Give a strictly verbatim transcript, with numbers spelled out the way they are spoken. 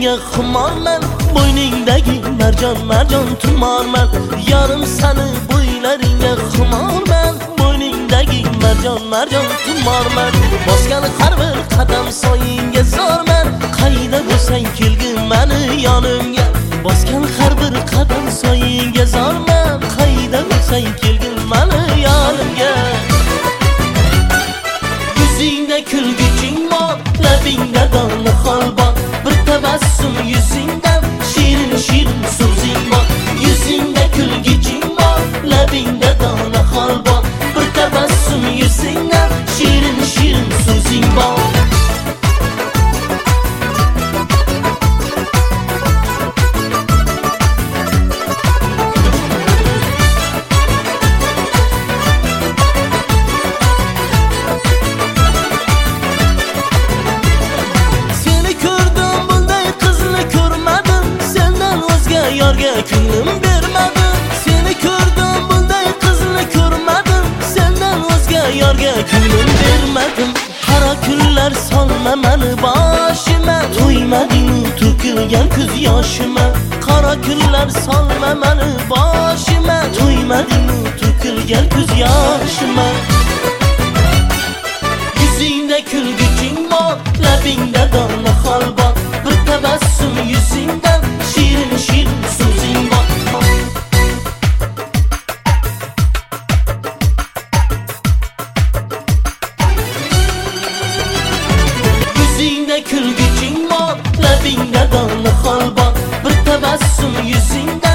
Senga xumorman, bo'yningdagi marjon marjon tumorman. Yarim sani bo'ylaringga xumorman, bo'yningdagi marjon marjon tumorman. Bosgan har bir qadam soyingga zorman, qayda bo'lsang kelgin meni yonimga. Bosgan har bir qadam soyingga zorman, qayda bo'lsang kelgin meni yonimga. Yuzingda kulguching bor, labingda dona xol bor, bir tabassum yuzingdan shirin shirin so'zing bor. Yuzingda kulguching bor, labingda dona xol bor, bir tabassum yuzingdan shirin shirin so'zing bor. Yorga ko'nglim bermadim, seni ko'rdim, bunday qizni ko'rmadim. Sendan o'zga yorga ko'nglim bermadim. Qara kunlar solma meni boshima, to'ymading to'kilgan ko'z yoshima. Qara kunlar solma meni boshima, to'ymading to'kilgan ko'z yoshima. Yuzingda kulguching bor, labingda dona xol bor, bir tabassum yuzingdan shirin shirin so'zing bor. Yuzingda kulguching bor, labingda dona xol bor, bir tabassum yuzingdan